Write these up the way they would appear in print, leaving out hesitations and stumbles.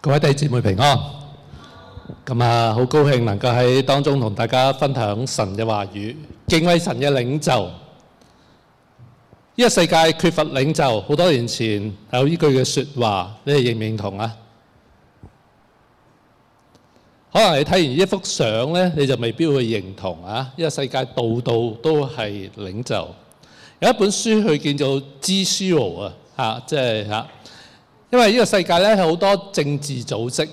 各位弟兄姊妹平安。咁好高興能夠喺當中同大家分享神嘅話語，敬畏神嘅領袖。呢個世界缺乏領袖，好多年前有呢句嘅説話，你哋認唔認同啊？可能你睇完呢幅相咧，你就未必會認同啊！呢個世界度度都係領袖。有一本書佢叫做《G0》啊，即係嚇。因為呢個世界咧係好多政治組織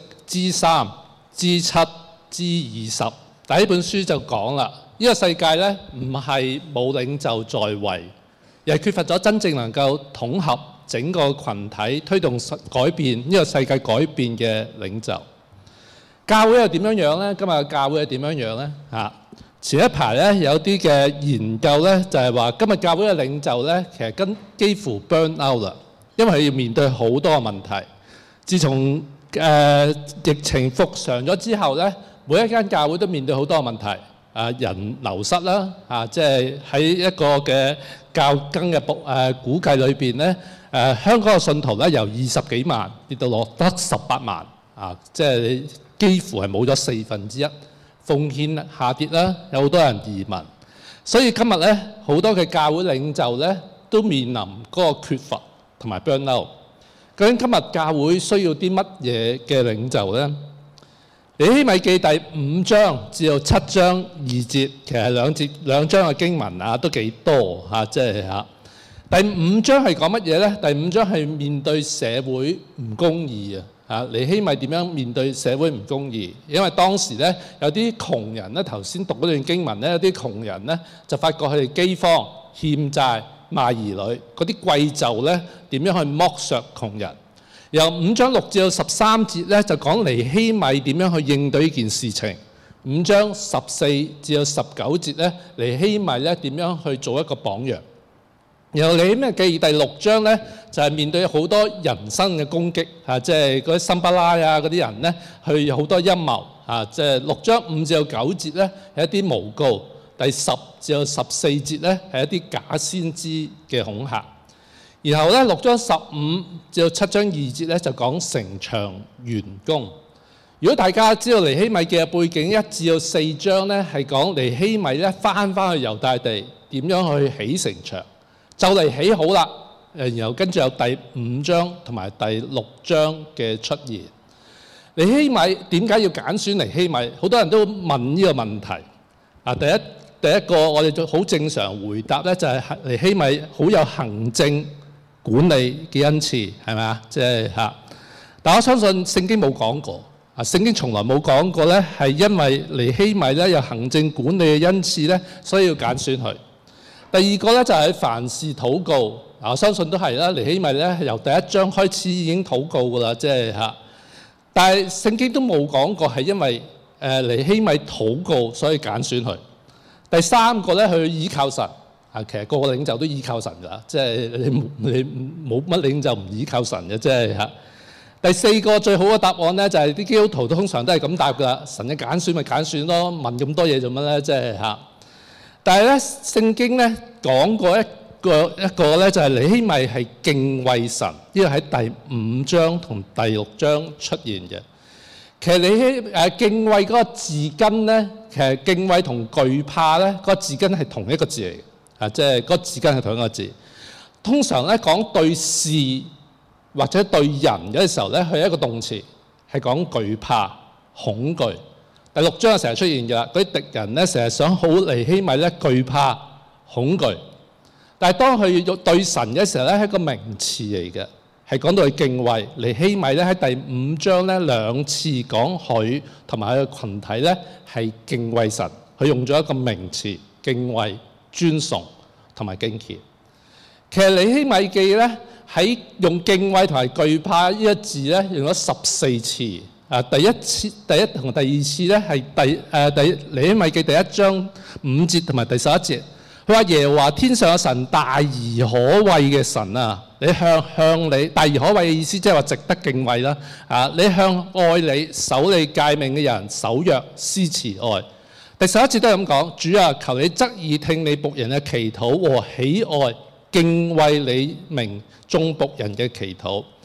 G3、G7、G20，但係呢本書就講啦，呢個世界咧唔係冇領袖在位，而係缺乏咗真正能夠統合整個群體、推動改變呢個世界改變嘅領袖。教會又點樣樣咧？今日嘅教會係點樣樣咧？前一排咧有啲嘅研究咧就係話，今日教會嘅領袖咧其實幾乎 burn out 啦。因為佢要面對好多嘅問題。自從疫情復常咗之後咧，每一間教會都面對好多嘅問題。人流失啦，即係喺一個嘅較更嘅估計裏邊咧，香港嘅信徒咧由20幾萬跌到落得18萬，即係幾乎係冇咗1/4。奉獻下跌啦，有好多人移民。所以今日咧好多嘅教會領袖咧都面臨嗰個缺乏同埋 burn out。究竟今日教會需要啲乜嘢嘅領袖呢？尼希米記第5章至到7章2節，其實兩章嘅經文都幾多嚇，即係嚇。第5章係講乜嘢呢？第5章係面對社會唔公義啊！尼希米點樣面對社會唔公義？因為當時咧有啲窮人咧，頭先讀嗰段經文咧，有啲窮人咧就發覺佢哋饑荒、欠債、賣兒女，嗰啲貴胄咧點樣去剝削窮人？由5章6至到13節咧就講尼希米點樣去應對呢件事情。5章14至到19節咧，尼希米咧點樣去做一個榜樣。然後尼希米記第6章咧就係面對好多人身嘅攻擊，即係嗰啲參巴拉嗰啲人咧，去有好多陰謀，即係6章5至到9節咧係一啲誣告。第10至到14節咧係一啲假先知嘅恐嚇，然後咧6章15至到7章2節咧就講城牆完工。如果大家知道尼希米嘅背景1至到4章咧係講尼希米咧翻去猶大地點樣去起城牆，就嚟起好啦。然後跟住有第5章同埋第6章嘅出現。尼希米點解要揀選尼希米？好多人都問呢個問題。第一個我哋就好正常回答咧，就係尼希米好有行政管理嘅恩賜，係咪啊？即係嚇。但我相信聖經冇講過，聖經從來冇講過咧，係因為尼希米咧有行政管理嘅恩賜咧，所以要揀選佢。第二個咧就係凡事禱告，我相信都係啦。尼希米咧由第1章開始已經禱告噶啦，即係嚇。但係聖經都冇講過係因為尼希米禱告所以揀選佢。第三個咧，佢依靠神。其實個個領袖都依靠神㗎，即係你冇乜領袖唔依靠神嘅，即係嚇。第四個最好嘅答案咧，就係啲基督徒通常都係咁答㗎，神嘅揀選咪揀選咯，問咁多嘢做乜咧？即係嚇。但係咧，聖經咧講過一個咧，就係尼希米係敬畏神，呢個喺第5章同第6章出現嘅。其實你敬畏嗰個字根咧，其實敬畏同懼怕咧，嗰個字根係同一個字嚟嘅，即係嗰個字根係同一個字。通常咧講對事或者對人嘅時候咧，佢係一個動詞，係講懼怕、恐懼。第6章成日出現㗎啦，嗰啲敵人咧成日想好尼希米咧懼怕、恐懼。但係當佢要對神嘅時候咧，係一個名詞嚟嘅。係講到佢敬畏。尼希米咧喺第5章咧2次講佢同埋佢嘅羣體咧係敬畏神，佢用咗一個名詞敬畏、尊崇同埋敬虔。其實尼希米記咧喺用敬畏同埋懼怕呢一字咧用咗14次。第一同第2次咧係尼希米記第1章5節同埋第11節。佢話耶和華天上嘅神大而可畏嘅神啊！你向你大而可畏嘅意思，即係話值得敬畏啦。你向愛你守你誡命嘅人守約施慈愛。第11節都係咁講，主啊，求你側耳聽你僕人嘅祈禱和喜愛敬畏你名眾僕人嘅祈禱。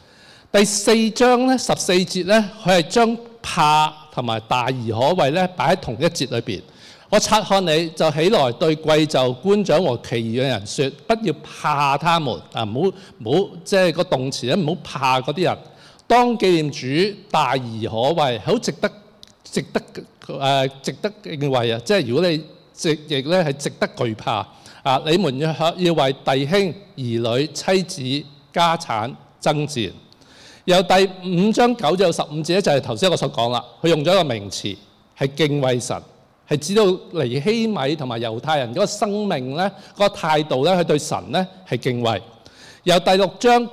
第4章咧14節咧，佢係將怕同埋大而可畏咧擺喺同一節裏邊。我察看你就起來對貴胄官長和其餘嘅人說：不要怕他們啊！唔好即係個動詞咧，唔好怕嗰啲人。當紀念主大而可畏，好值得敬畏啊！即係如果你直譯咧係值得懼怕啊！你們要為弟兄、兒女、妻子、家產爭戰。由第5章9至15節咧，就係頭先我所講啦。佢用咗一個名詞係敬畏神，係指到尼希米同埋猶太人嗰個生命咧，嗰個態度咧，佢對神咧係敬畏。由第6章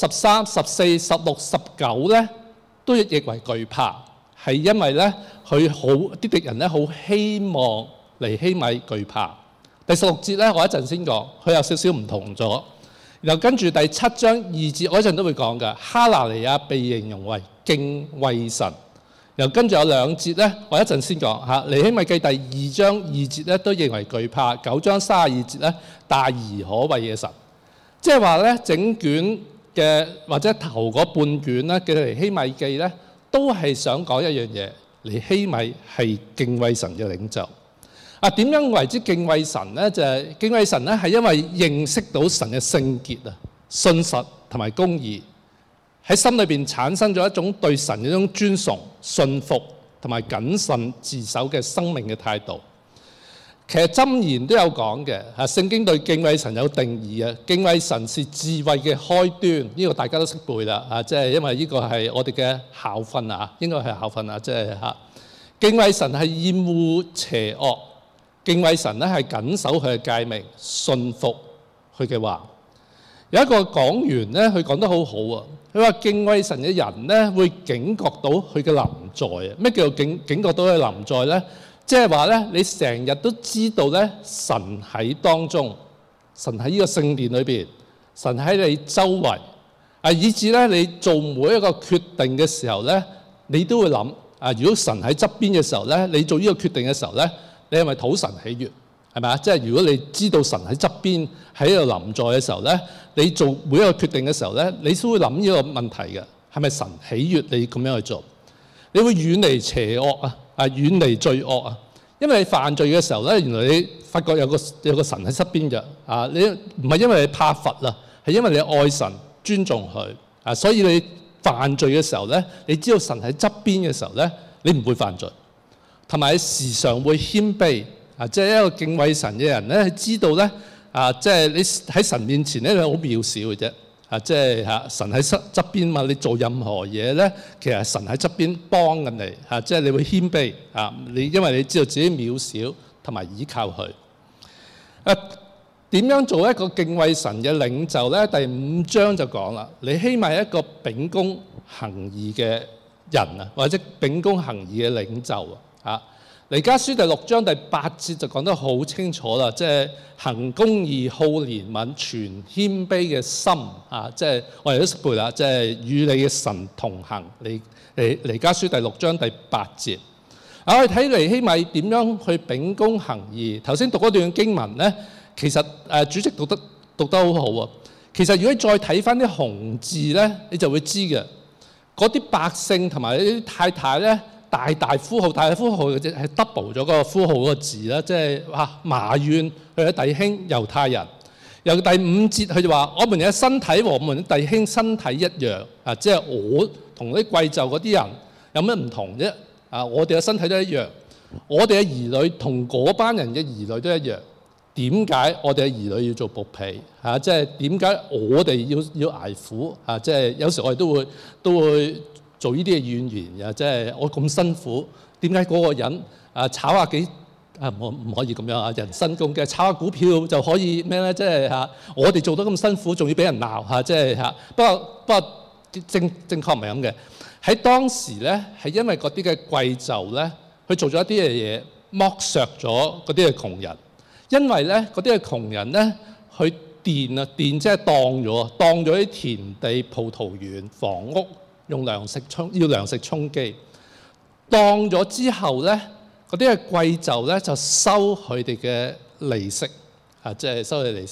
9、13、14、16、19咧，都譯為懼怕，係因為咧佢好啲敵人咧好希望尼希米懼怕。第16節咧，我一陣先講，佢有少少唔同咗。然後跟住第7章2節，我一陣都會講嘅。哈拿尼亞被形容為敬畏神。然後跟住有2節咧，我一陣先講嚇。尼希米記第2章2節咧都認為懼怕。9章32節咧，大而可畏嘅神。即係話咧，整卷嘅或者頭嗰半卷咧嘅尼希米記咧，都係想講一樣嘢。尼希米係敬畏神嘅領袖。啊，點樣為之敬畏神咧？就係敬畏神咧，係因為認識到神嘅聖潔啊、信實同埋公義，喺心裏邊產生咗一種對神嘅一種尊崇、信服同埋謹慎自守嘅生命嘅態度。其實箴言都有講嘅，聖經對敬畏神有定義啊。敬畏神是智慧嘅開端，呢個大家都識背啦。即係因為呢個係我哋嘅校訓啊，應該係校訓啊，即係敬畏神係厭惡邪惡。敬畏神咧係緊守佢嘅誡命，信服佢嘅話。有一個講員咧，佢講得好好啊。佢話敬畏神嘅人咧，會警覺到佢嘅臨在啊。咩叫做警覺到佢臨在咧？即係話咧，你成日都知道咧，神喺當中，神喺呢個聖殿裏邊，神喺你周圍啊，以至咧你做每一個決定嘅時候咧，你都會諗啊。如果神喺側邊嘅時候咧，你做呢個決定嘅時候咧，你係咪討神喜悅？係咪啊？即係如果你知道神喺側邊喺度臨在嘅時候咧，你做每一個決定嘅時候咧，你都會諗呢個問題嘅，係咪神喜悅你咁樣去做？你會遠離邪惡啊，遠離罪惡啊。因為你犯罪嘅時候咧，原來你發覺有個神喺側邊嘅啊。你唔係因為你怕罰啦，係因為你愛神、尊重佢啊。所以你犯罪嘅時候咧，你知道神喺側邊嘅時候咧，你唔會犯罪。同埋時常會謙卑啊！即係一個敬畏神嘅人咧，知道咧啊，即係你喺神面前咧，你好渺小嘅啫啊！即係神喺側邊嘛，你做任何嘢咧，其實神喺側邊幫緊你啊！即係你會謙卑啊！因為你知道自己渺小，同埋依靠佢。點樣做一個敬畏神嘅領袖咧？第5章就講啦，尼希米係一個秉公行義嘅人啊，或者秉公行義嘅領袖啊。彌迦書第6章第8節就講得好清楚啦，即係行公義、好憐憫、存謙卑嘅心啊！即係我哋都識背啦，即係與你嘅神同行。彌迦書第6章第8節。我哋睇尼希米點樣去秉公行義。頭先讀嗰段經文咧，其實主席讀得好好啊。其實如果你再睇翻啲紅字咧，你就會知嘅。嗰啲百姓同埋啲太太咧，大呼號，大呼號嘅啫，係 double 咗嗰個呼號嗰個字啦，即係埋怨佢嘅弟兄猶太人。由第5節佢就話：我們嘅身體和我們嘅弟兄身體一樣啊！即係我同啲貴胄嗰啲人有咩唔同啫？啊，我哋嘅身體都一樣，我哋嘅兒女同嗰班人嘅兒女都一樣。點解我哋嘅兒女要做僕婢？即係點解我哋要捱苦？即係有時我哋都會做呢啲嘅怨言嘅，即係我咁辛苦，點解嗰個人炒下幾唔可以咁樣啊？人身攻擊，炒下股票就可以咩咧？即係我哋做得咁辛苦，仲要俾人鬧即係不過正確唔係咁嘅。喺當時咧，係因為嗰啲嘅貴胄咧，佢做咗一啲嘅嘢，剝削咗嗰啲嘅窮人。因為咧，嗰啲嘅窮人咧，佢電即係當咗啲田地、葡萄園、房屋，用糧食充飢。當咗之後咧，嗰啲嘅貴胄咧就收佢哋嘅利息即係收佢哋利息。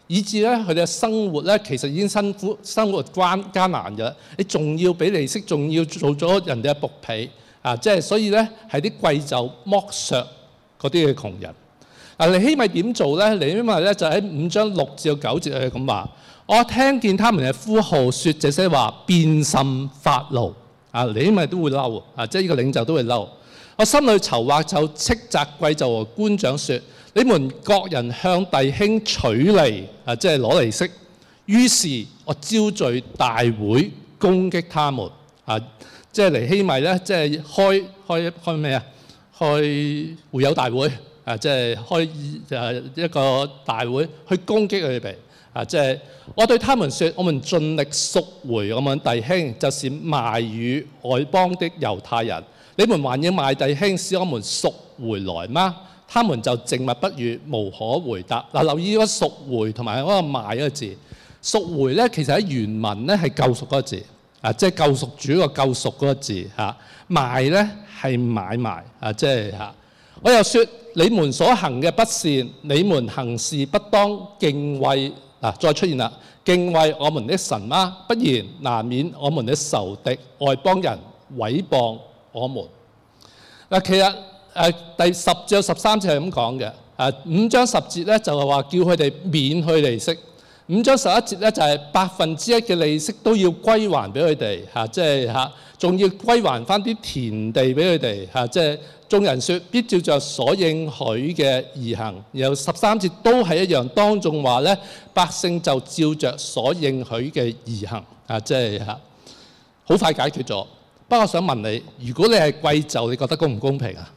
以致咧佢哋嘅生活咧其實已經辛苦，生活艱難嘅，你仲要俾利息，仲要做咗人哋嘅僕婢啊！即係所以咧係啲貴胄剝削嗰啲嘅窮人。尼希米點做咧？尼希米咧就喺5章6至9節係咁話：我聽見他們嘅呼號，説這些話，便甚發怒。尼希米都會嬲即係呢個領袖都會嬲。我心裏籌劃，就斥責貴胄和官長説：你們各人向弟兄取利即係攞利息。於是，我招聚大會攻擊他們即係尼希米咧，即係開咩啊？開會友大會即係開一個大會去攻擊佢哋即係我對他們説：我們盡力贖回我們弟兄，就是賣與外邦的猶太人。你們還要賣弟兄，使我們贖回來嗎？他們就靜默不語，無可回答。留意嗰個贖回同埋嗰個賣嗰個字。贖回咧，其實喺原文咧係救贖嗰個字即係救贖主個救贖嗰個字賣咧係買賣即係我又説你們所行嘅不善，你們行事不當敬畏再出現啦，敬畏我們的神嗎？不然難免我們的仇敵外邦人毀謗我們。其實第10至13節係咁講嘅5章10節咧就係話叫佢哋免去利息。5章11節咧就係1%嘅利息都要歸還俾佢哋即係仲要歸還翻啲田地俾佢哋即係眾人説必照着所應許嘅而行。然後13節都係一樣，當眾話咧百姓就照着所應許嘅而行即係好快解決咗。不過我想問你，如果你係貴胄，你覺得公唔公平啊？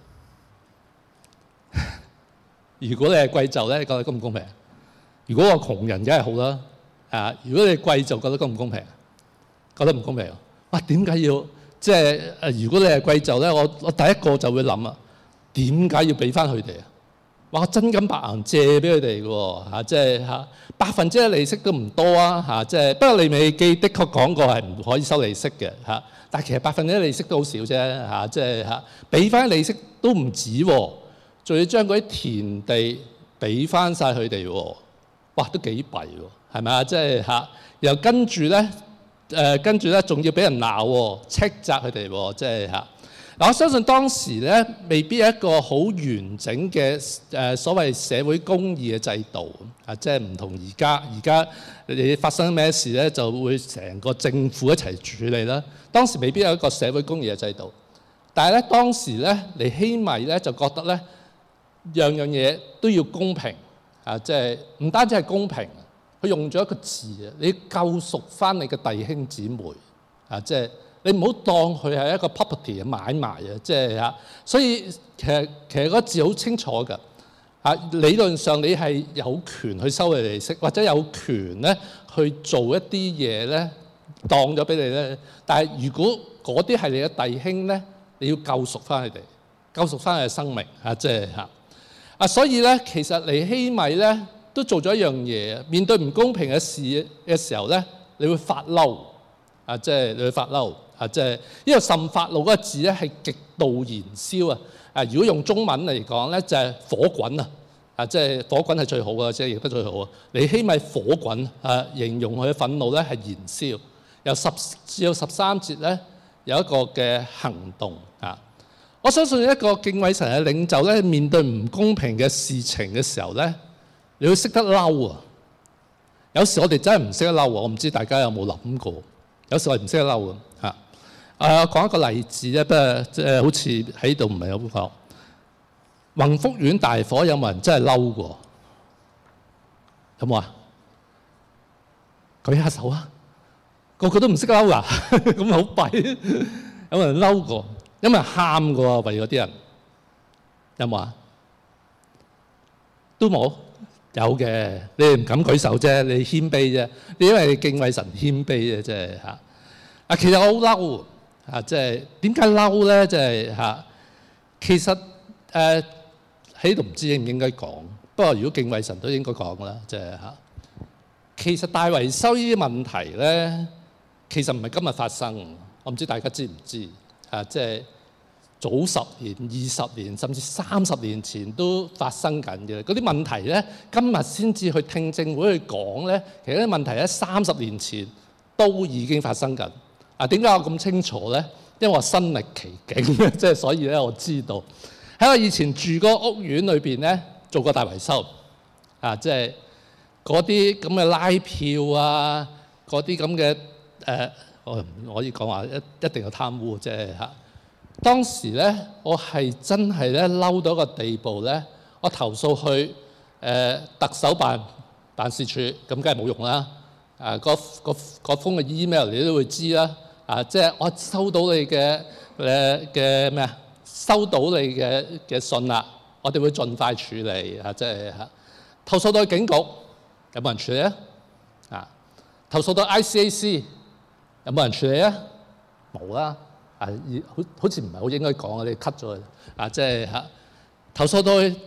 如果你係貴胄咧，你覺得公唔公平？如果我窮人，梗係好啦如果你係貴胄，覺得公唔公平？覺得唔公平。哇！點解要即係如果你係貴胄咧，我第一個就會諗啊，點解要俾翻佢哋啊？哇！我真金白銀借俾佢哋嘅喎即係1%嘅利息都唔多即係不過利未記的確講過係唔可以收利息嘅但係其實1%嘅利息都好少啫即係俾翻利息都唔止仲要將嗰啲田地俾翻晒佢哋哇！都幾弊喎，係咪啊？即係又跟住咧，仲要俾人鬧斥責佢哋即係我相信當時咧，未必有一個好完整嘅所謂社會公義嘅制度即係唔同而家。而家你發生咩事咧，就會成個政府一齊處理啦。當時未必有一個社會公義嘅制度，但係咧當時咧，尼希米咧就覺得咧，樣樣嘢都要公平即係唔單止係公平，佢用咗一個字你救贖翻你嘅弟兄姊妹即係你唔好當佢係一個 property 買賣即係所以其實嗰個字好清楚㗎理論上你係有權去收你利息，或者有權咧去做一啲嘢咧當咗俾你咧，但係如果嗰啲係你嘅弟兄咧，你要救贖翻佢哋，救贖翻佢嘅生命即係所以咧，其實尼希米咧都做咗一樣嘢，面對唔公平嘅事嘅時候咧，你會發嬲即係你會發嬲即係呢個甚發怒嗰個字咧係極度燃燒如果用中文嚟講咧，就係火滾即係火滾係最好嘅，即係譯得最好尼希米火滾形容佢嘅憤怒咧係燃燒。由10至13節咧有一個嘅行動我相信一個敬畏神嘅領袖咧，面對唔公平嘅事情嘅時候咧，你要識得嬲有時我哋真係唔識得嬲我唔知大家有冇諗過？有時我哋唔識得嬲講一個例子咧，不過即係好似喺度唔係好講。宏福苑大火有冇人真係嬲過？有冇啊？舉下手啊！個個都唔識嬲㗎，咁好弊。有冇人嬲過？有冇人喊過為嗰啲人？有冇啊？都冇。有嘅，你哋唔敢舉手啫，你謙卑啫。你因為你敬畏神謙卑啫，即係其實我好嬲即係點解嬲咧？即係其實喺度唔知應唔應該講。不過如果敬畏神都應該講啦，即係其實大維修呢啲問題咧，其實唔係今日發生。我唔知大家知唔知即係早10年、20年甚至30年前都發生緊嘅嗰啲問題咧，今日先至去聽證會去講咧，其實啲問題喺30年前都已經發生緊。點解我咁清楚咧？因為我身歷其境，即係所以咧我知道喺我以前住嗰個屋苑裏邊咧做過大維修即係嗰啲咁嘅拉票啊，嗰啲咁嘅我唔可以講話一定有貪污，即係當時咧，我係真係咧嬲到一個地步咧，我投訴去特首辦事處，咁梗係冇用啦。嗰封嘅 email 你都會知啦。即係我收到你嘅咩啊？收到你嘅信啦，我哋會盡快處理即係投訴到去警局，有冇人處理啊？投訴到 ICAC， 有冇人處理啊？冇啦。好似唔係好應該講啊！你 cut 咗佢即係投訴到啲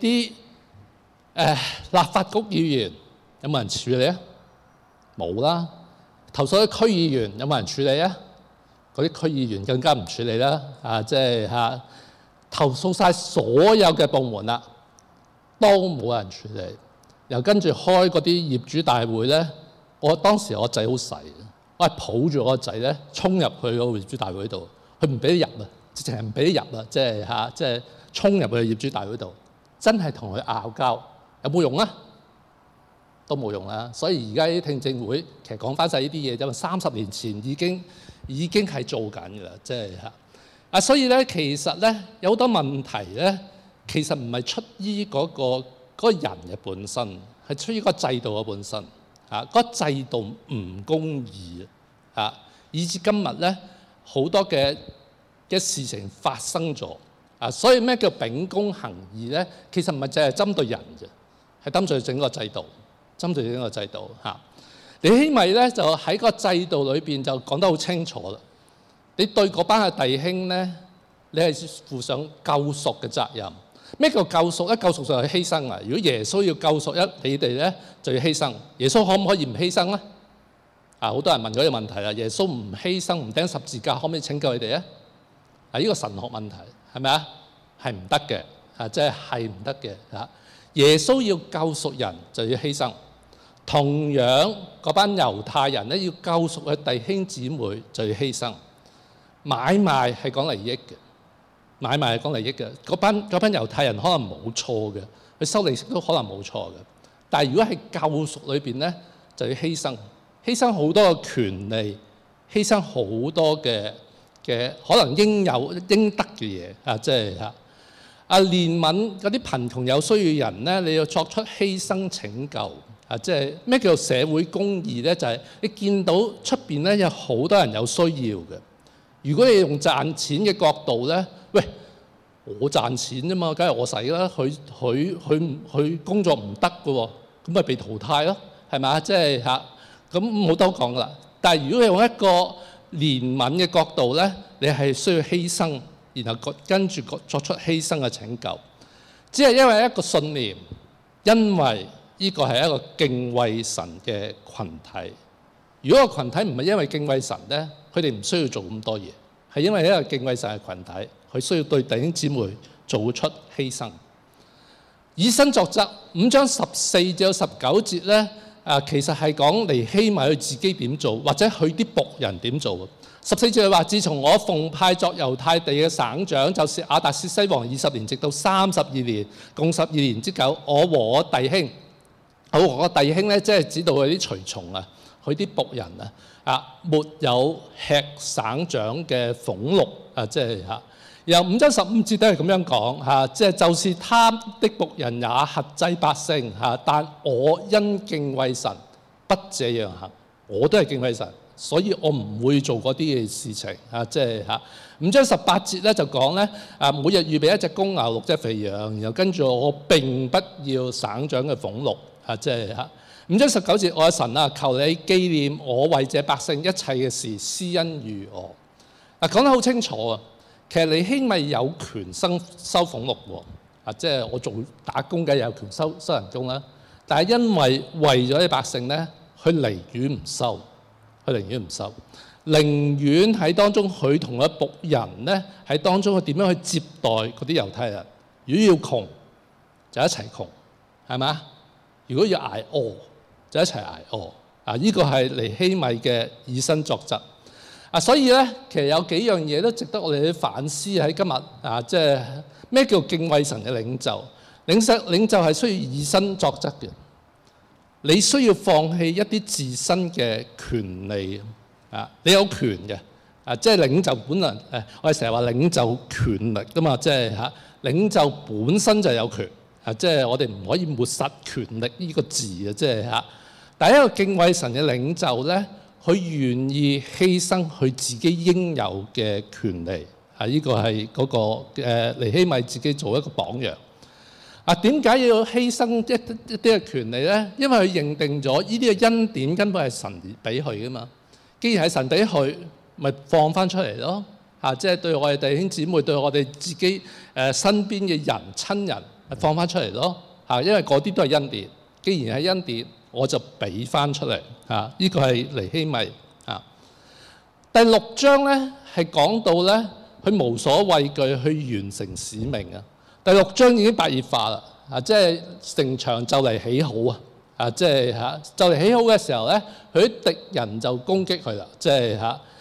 立法局議員，有冇人處理啊？冇啦。投訴到區議員，有冇人處理啊？嗰啲區議員更加唔處理啦。即係投訴晒所有嘅部門啦，都冇人處理。又跟住開嗰啲業主大會咧，當時我仔好細，我係抱住我個仔咧，衝入去個業主大會度。佢唔俾你入啊！直情係唔俾你入啊！即係衝入去業主大會度，真係同佢拗交，有冇用啊？都冇用啦。所以而家啲聽證會其實講翻晒呢啲嘢，因為30年前已經係做緊㗎啦，即係所以咧，其實咧有好多問題咧，其實唔係出於嗰個人嘅本身，係出於個制度嘅本身嗰個制度唔公義以至今日咧。好多嘅事情發生咗所以咩叫秉公行義咧？其實唔係淨係針對人嘅，係針對整個制度，針對整個制度尼希米咧就喺個制度裏邊就講得好清楚啦。你對嗰班嘅弟兄咧，你係負上救贖嘅責任。咩叫救贖咧？救贖就係犧牲啊！如果耶穌要救贖你哋咧，就要犧牲。耶穌可唔可以唔犧牲咧？好多人問嗰個問題啦，耶穌唔犧牲唔釘十字架，可唔可以拯救你哋啊？呢個神學問題係咪啊？係唔得嘅即係唔得嘅耶穌要救贖人就要犧牲，同樣嗰班猶太人咧要救贖佢弟兄姊妹就要犧牲。買賣係講利益嘅，買賣係講利益嘅。嗰班猶太人可能冇錯嘅，佢收利息都可能冇錯嘅，但係如果係救贖裏邊咧，就要犧牲。犧牲好多嘅權利，犧牲好多嘅可能應得嘅嘢即係憐憫嗰啲貧窮有需要人咧，你要作出犧牲拯救即係咩叫做社會公義咧？就係你見到出邊咧有好多人有需要嘅，如果你用賺錢嘅角度咧，喂，我賺錢啫嘛，梗係我使啦，佢工作唔得嘅喎，咁咪被淘汰咯，係咪？即係咁冇多講啦。但係如果你用一個憐憫嘅角度咧，你係需要犧牲，然後跟住作出犧牲嘅拯救，只係因為一個信念，因為呢個係一個敬畏神嘅群體。如果個群體唔係因為敬畏神咧，佢哋唔需要做咁多嘢，係因為一個敬畏神嘅群體，佢需要對弟兄姊妹做出犧牲。以身作則5章14至19節咧。其實係講尼希米佢自己點做，或者佢啲僕人點做。14節話：自從我奉派作猶太地嘅省長，就是亞達薛西王20年，直到32年，共12年之久，我和我弟兄，我弟兄咧，即係指到佢啲隨從佢啲僕人沒有吃省長嘅俸祿即係由5章15節都係咁樣講即係就是他的僕人也轄制百姓但我因敬畏神不這樣行。我都係敬畏神，所以我唔會做嗰啲嘅事情即係5章18節咧就講咧每日預備一隻公牛6隻肥羊，然後跟住我並不要省長嘅俸祿即係5章19節，我嘅神求你紀念我為這百姓一切嘅事，施恩於我。講得好清楚其實尼希米有權收俸祿即係我做打工梗係有權收人工啦。但係因為咗啲百姓咧，佢寧願唔收， 寧願喺當中佢同佢僕人咧喺當中佢點樣去接待嗰啲猶太人。如果要窮就一齊窮，係咪？如果要捱餓就一齊捱餓。呢個係尼希米嘅以身作則。所以咧，其實有幾樣嘢都值得我哋去反思喺今日即係咩叫敬畏神嘅領袖？領袖係需要以身作則嘅。你需要放棄一啲自身嘅權利你有權嘅即係領袖本能我哋成日話領袖權力㗎嘛，即係領袖本身就有權即係我哋唔可以抹殺權力呢個字嘅，即係但係一個敬畏神嘅領袖咧，佢願意犧牲佢自己應有嘅權利呢個係嗰個尼希米自己做一個榜樣。點解要犧牲一啲嘅權利咧？因為佢認定咗呢啲嘅恩典根本係神俾佢噶嘛。既然係神俾佢，咪放翻出嚟咯。即係對我哋弟兄姊妹，對我哋自己身邊嘅人親人，咪放翻出嚟咯。因為嗰啲都係恩典。既然係恩典，我就俾翻出嚟。呢個係尼希米。第6章咧係講到咧，佢無所畏懼去完成使命啊。第6章已經白熱化啦，即係城牆就嚟起好即係就嚟起好嘅時候咧，佢啲敵人就攻擊佢啦，即係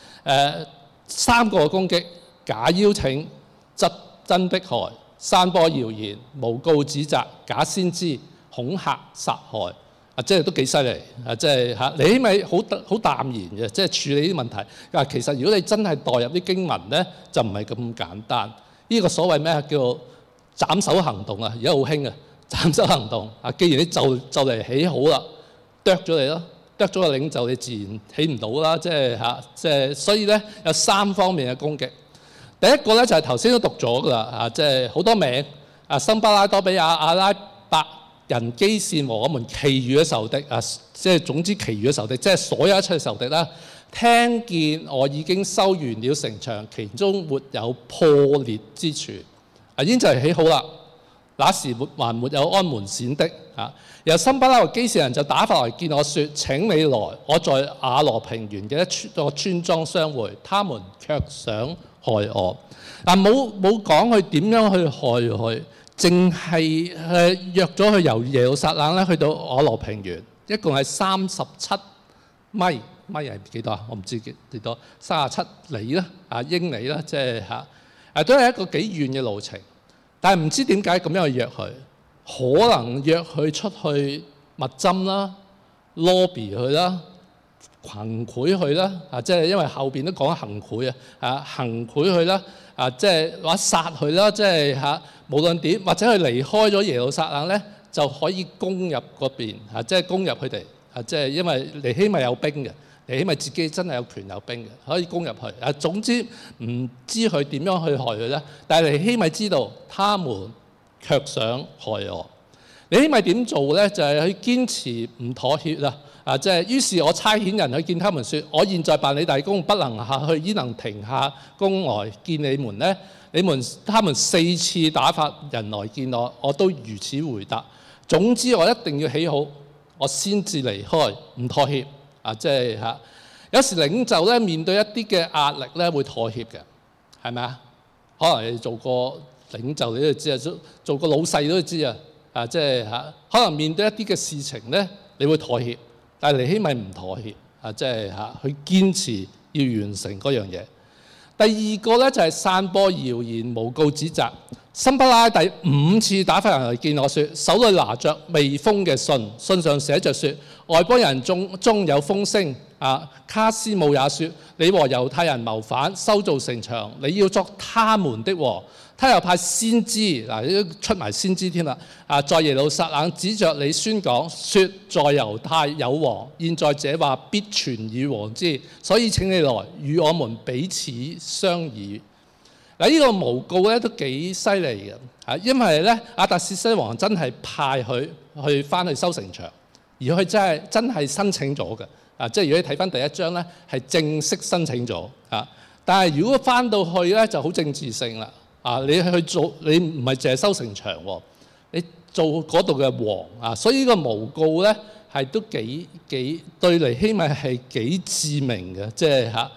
3個攻擊：假邀請、質真迫害、散播謠言、誣告指責、假先知、恐嚇、殺害，即係都幾犀利即係尼希米好淡然嘅，即係處理啲問題。其實如果你真係代入啲經文咧，就唔係咁簡單。呢個所謂咩叫斬首行動而家好興斬首行動既然你就嚟起好啦，剁咗你咯，剁咗個領袖，你自然起唔到啦。即係所以咧有3方面嘅攻擊。第一個咧就係頭先都讀咗噶啦即係好多名森巴拉、多比亞、阿拉伯人、基善和我們其餘嘅仇敵即係總之其餘嘅仇敵，即係所有一切仇敵啦。聽見我已經修完了城牆，其中沒有破裂之處。已經就係起好啦，那時還沒有安門閃的由森巴拉和基善人就打發來見我說：請你來，我在亞羅平原嘅一個村莊相會。他們卻想害我。冇講佢點樣去害佢，淨係約咗佢由耶路撒冷咧去到亞羅平原，一共係37米係幾多我唔知幾多，37里啦英里啦，即係都係一個幾遠嘅路程，但係唔知點解咁樣去約佢，可能約佢出去密針啦、lobby 佢啦、行賄佢啦，即係因為後邊都講行賄行賄佢啦，即係話殺佢啦，即係無論點，或者佢離開咗耶路撒冷咧，就可以攻入嗰邊即係攻入佢哋即係因為尼希米有兵嘅。尼希米自己真係有權有兵嘅，可以攻入去。總之唔知佢點樣去害佢咧，但係尼希米知道，他們卻想害我。尼希米點做咧？就係去堅持唔妥協啦。即係於是我差遣人去見他們說：我現在辦理大工，不能下去，焉能停下工來見你們呢？他們4次打發人來見我，我都如此回答。總之我一定要起好，我先至離開，唔妥協。即係有時領袖咧面對一啲嘅壓力咧會妥協嘅，係咪啊？可能你做過領袖你都知啊，做過老細都知啊。即係可能面對一啲嘅事情咧，你會妥協，但係尼希米唔妥協即係去堅持要完成嗰樣嘢。第二個咧就係散播謠言、誣告指責。森巴拉第5次打發人嚟見我說，手裏拿着未封嘅信，信上寫着說，外邦人中有風聲卡斯姆也說，你和猶太人謀反，修造城牆，你要作他們的王。他又派先知出埋先知添啦在耶路撒冷指着你宣講，說在猶太有王，現在這話必傳與王知，所以請你來與我們彼此商議。呢個誣告咧都幾犀利嘅因為咧亞達薛西王真係派佢去翻去修城牆，而佢真係申請咗嘅即係如果你睇翻第1章咧係正式申請咗但係如果翻到去咧就好政治性啦你去做你唔係淨係修城牆喎，你做嗰度嘅王所以呢個誣告咧係都幾對尼希米係幾致命嘅，即係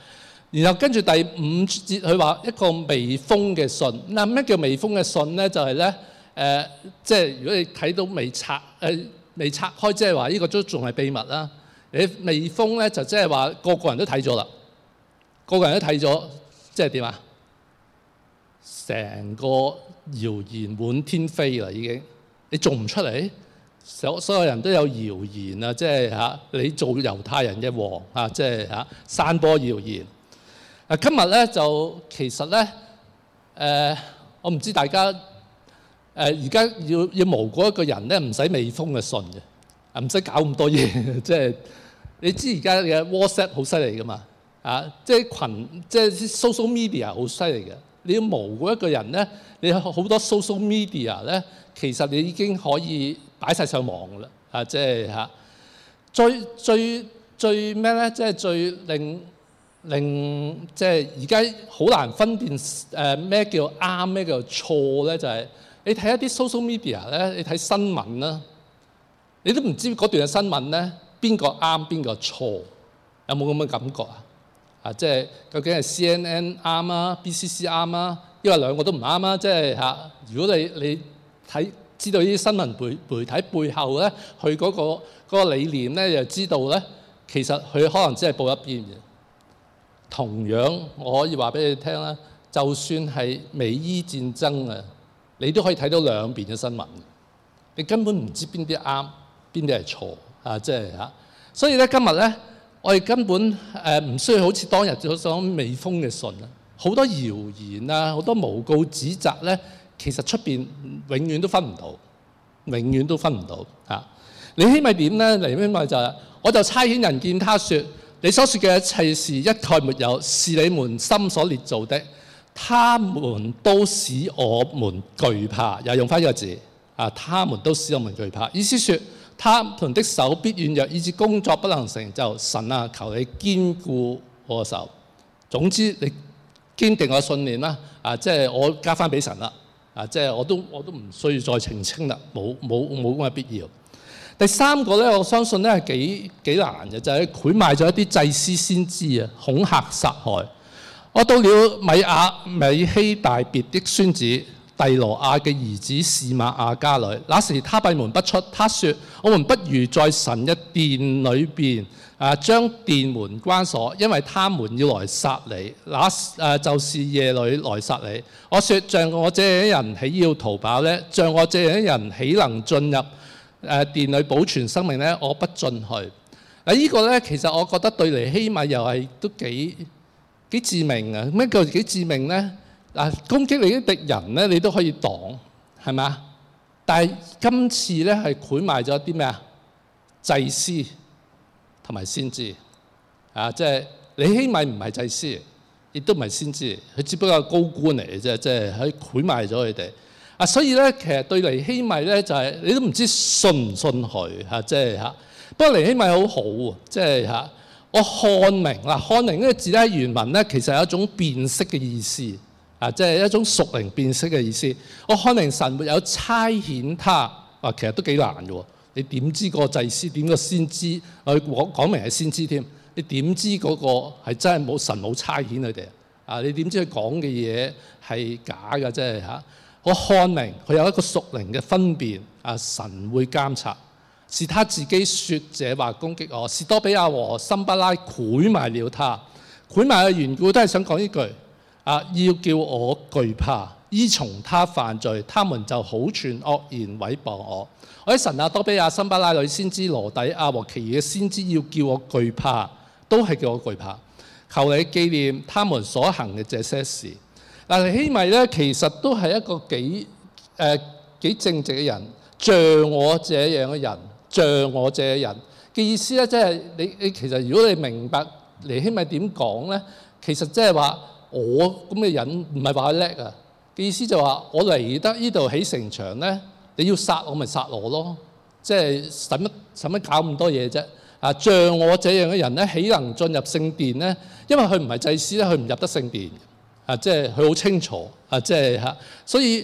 然後跟住第5節佢話一個微封嘅信。嗱，咩叫微封嘅信咧？就係咧即係如果你睇到未拆開，即係話呢個都仲係秘密啦。你微封咧就即係話個個人都睇咗啦，個個人都睇咗，即係點啊？成個謠言滿天飛啦，已經你做唔出嚟。所有人都有謠言啊，即係你做猶太人嘅王啊，即係散播謠言。今日咧就其實咧我唔知大家而家要誣告一個人咧，唔使微封嘅信嘅，唔使搞咁多嘢。即係你知而家嘅 WhatsApp 好犀利噶嘛，即係即係 social media 好犀利嘅。你要誣告一個人咧，你好多 social media 咧，其實你已經可以擺晒上網噶啦。即係最咩咧？即係最令即係而家好難分辨咩叫啱咩叫錯咧？就係你睇一啲 social media 咧，你睇新聞啦，你都唔知嗰段嘅新聞咧邊個啱邊個錯，有冇咁嘅感覺啊？即係究竟係 CNN 啱啊 ，BCC 啱啊，因為兩個都唔啱啊！即係如果你知道呢啲新聞媒體背後咧，佢嗰個理念咧，就知道咧，其實佢可能只係報一邊嘅。同樣，我可以話俾你聽啦，就算係美伊戰爭啊，你都可以睇到兩邊嘅新聞。你根本唔知邊啲啱，邊啲係錯即係所以咧，今日咧，我哋根本唔需要好似當日所講微封嘅信啊，好多謠言啊，好多誣告指責咧，其實出邊永遠都分唔到，永遠都分唔到尼希米點咧？尼希米就係我就差遣人見他說。你所說嘅一切事一概沒有，是你們心所捏造的。他們都使我們懼怕，又用翻呢個字他們都使我們懼怕。意思說，他們的手必軟弱，以致工作不能成就。神啊，求你堅固我嘅手。總之，你堅定我信念啦。即係我交翻俾神啦。即係我都唔需要再澄清啦，冇咁嘅必要。第三個咧，我相信咧係幾難嘅，就係賄賣咗一啲祭司先知啊，恐嚇殺害。我到了米希大別的孫子蒂羅亞嘅兒子示瑪亞家裏，那時他閉門不出。他說：我們不如在神嘅殿裏邊將殿門關鎖，因為他們要來殺你。就是夜裏來殺你。我說：像我這樣人豈要逃跑呢？像我這樣人豈能進入殿裏保存生命咧？我不進去。呢個咧，其實我覺得對尼希米又係都幾致命啊！咩叫幾致命咧？攻擊你啲敵人咧，你都可以擋，係咪啊？但係今次咧係賄賣咗啲咩啊？祭司同埋先知即係尼希米唔係祭司，亦都唔係先知，佢只不過係高官嚟嘅啫，即係佢賄賣咗佢哋。所以咧，其實對尼希米咧就係你都唔知信唔信佢即係不過尼希米好好喎，即係我看明看明呢個字咧喺原文咧其實係一種辨識嘅意思即係一種屬靈辨識嘅意思。我看明神沒有差遣他其實都幾難嘅喎。你點知個祭司點個先知？我講明係先知添，你點知嗰個係真係神冇差遣佢哋你點知佢講嘅嘢係假嘅？即係我看明佢有一個屬靈嘅分辨神會監察，是他自己說這話攻擊我。士多比亞和參巴拉賄賣了他，賄賣嘅緣故都係想講呢句要叫我懼怕，依從他犯罪，他們就好傳惡言毀謗我。我喺神多比亞、參巴拉裏先知羅底亞和其餘嘅先知要叫我懼怕，都係叫我懼怕。求你紀念他們所行嘅這些事。尼希米咧，其實都係一個幾正直嘅人，像我這樣嘅人，像我這樣人嘅意思咧，即係你其實如果你明白尼希米點講咧，其實即係話我咁嘅人唔係話佢叻嘅意思，就話我嚟得呢度起城牆咧，你要殺我咪殺我咯，即係使乜搞咁多嘢啫？像我這樣嘅人咧，豈能進入聖殿咧？因為佢唔係祭司咧，佢唔入得聖殿。即係佢好清楚即係所以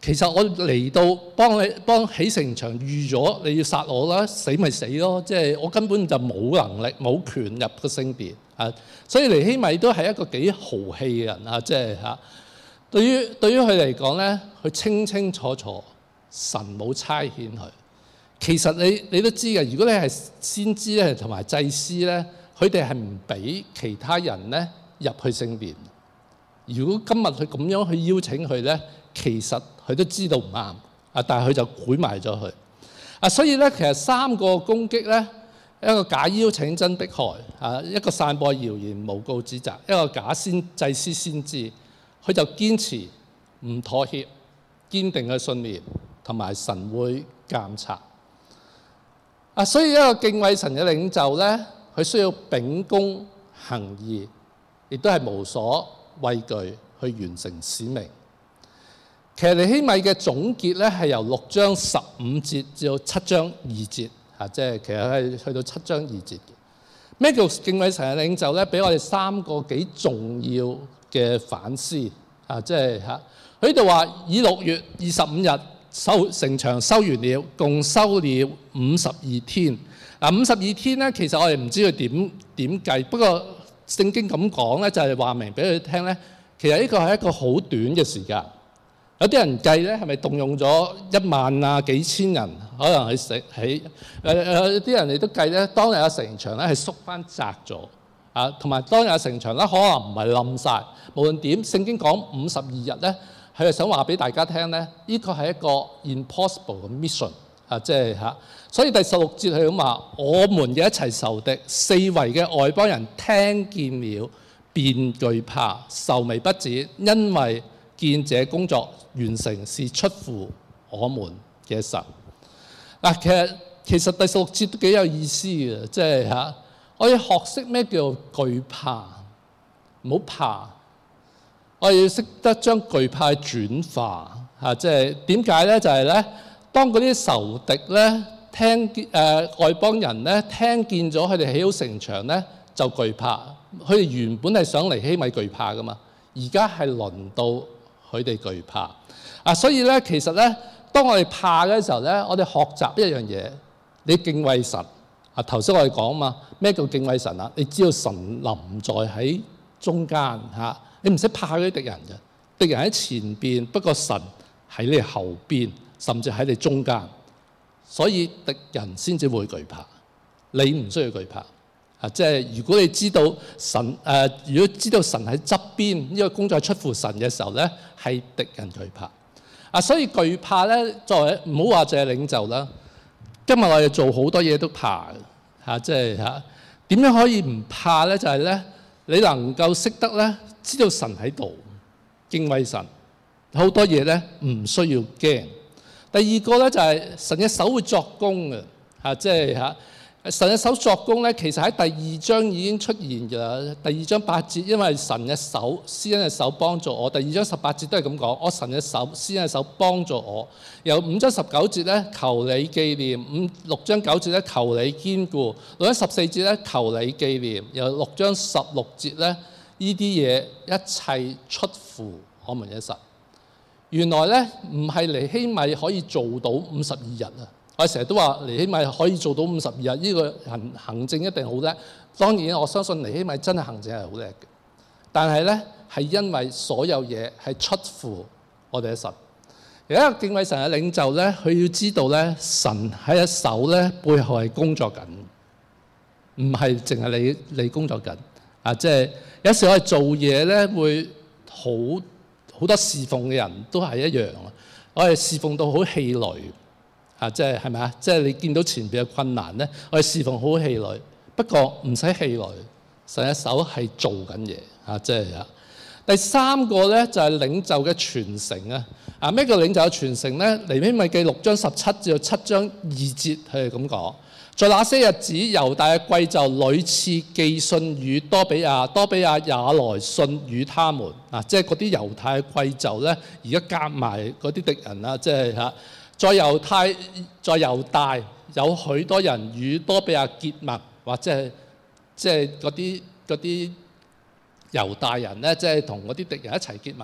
其實我嚟到幫起城牆，預咗你要殺我啦，死咪死咯，即係我根本就冇能力冇權入個聖殿啊。所以尼希米都係一個幾豪氣嘅人啊，即係嚇。對於佢嚟講咧，佢清清楚楚神冇差遣佢。其實你都知嘅，如果你係先知咧同埋祭司咧，佢哋係唔俾其他人咧入去聖殿。如果今日佢咁樣去邀請佢咧，其實佢都知道唔啱啊，但係佢就賄埋咗佢啊。所以咧，其實3個攻擊咧，一個假邀請真迫害啊，一個散播謠言誣告指責，一個假祭司先知，佢就堅持唔妥協，堅定嘅信念同埋神會監察啊。所以一個敬畏神嘅領袖咧，佢需要秉公行義，亦都係無所畏懼去完成使命。其實尼希米嘅總結咧係由6章15節至到7章2節啊，即係其實係去到7章2節嘅。咩叫敬畏神嘅領袖咧？俾我哋3個幾重要嘅反思啊！即係嚇，佢呢度話以6月25日修城牆修完了，共修了52天。嗱，52天咧，其實我哋唔知佢點計，不過聖經咁講咧，就係話明俾佢聽咧，其實呢個係一個好短嘅時間。有啲人計咧，係咪動用咗1萬啊幾千人，可能去食起？有啲人亦都計咧，當日嘅城牆咧係縮翻窄咗啊，同埋當日嘅城牆咧可能唔係冧晒。無論點，聖經講52日咧，係想話俾大家聽咧，呢個係一個 impossible 嘅 mission 啊，即係嚇。所以第16節係咁話：我們嘅一切仇敵，四圍嘅外邦人聽見了，便懼怕，愁眉不展，因為見這工作完成是出乎我們嘅神。嗱，其實第16節都幾有意思嘅，即係嚇，我要學識咩叫懼怕，唔好怕。我要識得將懼怕轉化嚇，即係點解咧？就係咧，當嗰啲仇敵咧聽見外邦人咧聽見咗佢哋起好城牆咧，就懼怕。佢哋原本係想尼希米懼怕噶嘛，而家係輪到佢哋懼怕啊！所以咧，其實咧，當我哋怕嘅時候咧，我哋學習一樣嘢，你敬畏神啊！頭先我哋講嘛，咩叫敬畏神啊？你知道神臨在喺中間嚇，你唔使怕嗰啲敵人嘅，敵人喺前邊，不過神喺你後邊，甚至喺你中間，所以敵人先至會懼怕，你唔需要懼怕啊！即係如果你知道神如果知道神喺側邊，呢個工作係出乎神嘅時候咧，係敵人懼怕啊！所以懼怕咧，作為唔好話淨係領袖啦，今日我哋做好多嘢都怕嚇，即係嚇點樣可以唔怕咧？就係咧，你能夠識得咧，知道神喺度，敬畏神，好多嘢咧唔需要驚。第二個咧就係神嘅手會作工嘅嚇，即係嚇。神嘅手作工咧，其實喺第2章已經出現㗎啦。第2章8節，因為神嘅手、施恩嘅手幫助我。第2章18節都係咁講，我神嘅手、施恩嘅手幫助我。由5章19節咧，求你紀念；6章9節咧，求你堅固；6章14節咧，求你紀念。由6章16節咧，呢啲嘢一切出乎我們嘅神。原來咧唔係尼希米可以做到52日啊！我成日都話尼希米可以做到52日，呢個行政一定好叻。當然我相信尼希米真係行政係好叻嘅，但係咧係因為所有嘢係出乎我哋嘅神。而一個敬畏神嘅領袖咧，佢要知道咧，神喺一手咧背後係工作緊，唔係淨係你工作緊啊！即係有時我哋做嘢咧會好多侍奉嘅人都係一樣，我哋侍奉到好氣餒。啊，即係咪啊？即係你見到前邊嘅困難咧，我哋侍奉好氣餒，不過唔使氣餒，神嘅手係做緊嘢啊！即係啊。第3個咧就係領袖嘅傳承啊！啊，咩叫領袖嘅傳承咧？尼希米記6章17至到7章2節，佢係咁講：在那些日子，猶大嘅貴胄屢次寄信與多比亞，多比亞也來信與他們啊！即係嗰啲猶太嘅貴胄咧，而家夾埋嗰啲敵人啊！即係嚇。在猶大有許多人與多比亞結盟，或者係嗰啲猶大人咧，即係同嗰啲敵人一齊結盟。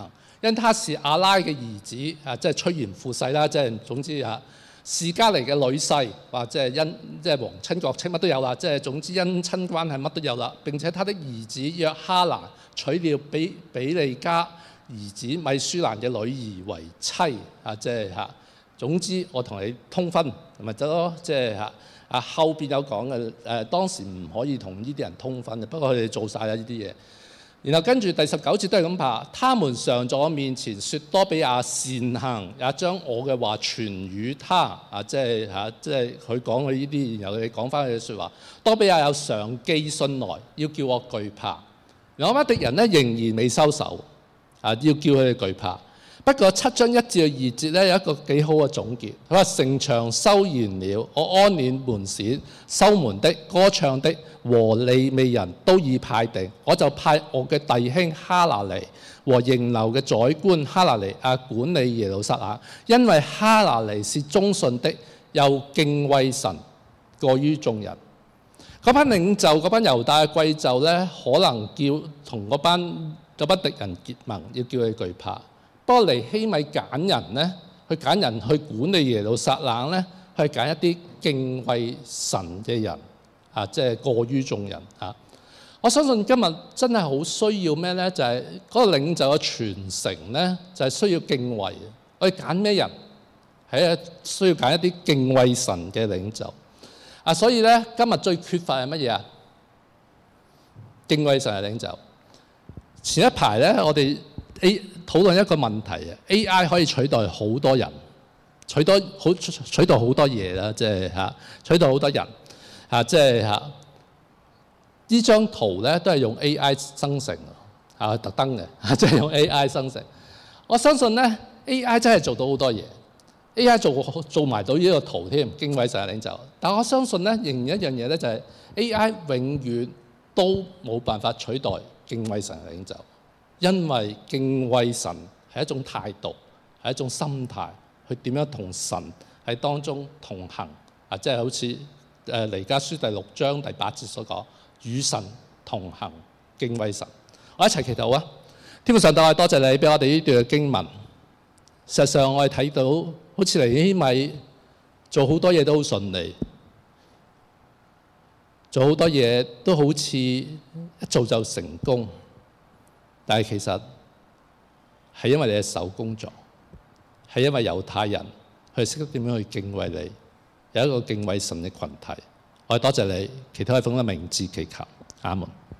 因他是亞拉嘅兒子，即係趨炎附勢啦，即係總之示迦尼嘅女婿，或者係即係皇親國戚乜都有啦，即係總之姻親關係乜都有啦。並且他的兒子約哈拿娶了比利家兒子米書蘭嘅女兒為妻，即係總之我同你通婚，咪得咯，即係後邊有講嘅當時唔可以同呢啲人通婚嘅，不過佢哋做晒啦呢啲嘢。然後跟住第19節都係咁話，他們常在我面前說多比亞善行，也將我嘅話傳與他，即係佢講佢呢啲，然後佢講翻佢嘅説話。多比亞有常寄信來，要叫我懼怕。然後我班敵人咧仍然未收手，要叫佢哋懼怕。不過7章1至2節咧有一個幾好嘅總結，佢話城牆修完了，我安練門扇，修門的、歌唱的和利未人都已派定，我就派我嘅弟兄哈拿尼和營樓嘅宰官哈拿尼管理耶路撒冷，因為哈拿尼是忠信的，又敬畏神過於眾人。嗰班領袖、嗰班猶大嘅貴胄咧，可能叫同嗰班敵人結盟，要叫佢懼怕。不過尼希米揀人咧，去揀人去管理耶路撒冷咧，去揀一啲敬畏神嘅人，即係過於眾人。我相信今日真係好需要咩咧？就係嗰個領袖嘅傳承咧，就係需要敬畏。我哋揀咩人？係需要揀一啲敬畏神嘅領袖。所以咧，今日最缺乏係乜嘢啊？敬畏神嘅領袖。前一排咧，我哋討論一個問題，AI 可以取代好多人，取代好多嘢啦，即係取代好多人，即係呢張圖咧都係用 AI 生成，特登嘅，即係用 AI 生成。我相信咧 AI 真係做到好多嘢 ，AI 做埋到呢個圖添，敬畏神嘅領袖。但我相信咧，仍然一樣嘢咧就係 AI 永遠都冇辦法取代敬畏神嘅領袖。因為敬畏神係一種態度，係一種心態，去點樣同神喺當中同行，即係好似彌迦書第6章第8節所講，與神同行，敬畏神。我一齊祈禱啊！天父上帝，我多謝你俾我哋呢段嘅經文。事實上我哋睇到，好似尼希米做好多嘢都好順利，做好多嘢都好似一做就成功。但係其實係因為你嘅手工作，係因為猶太人佢識得點樣去敬畏你，有一個敬畏神嘅群體。我哋多謝你，祈禱喺奉嘅名字祈求，阿門。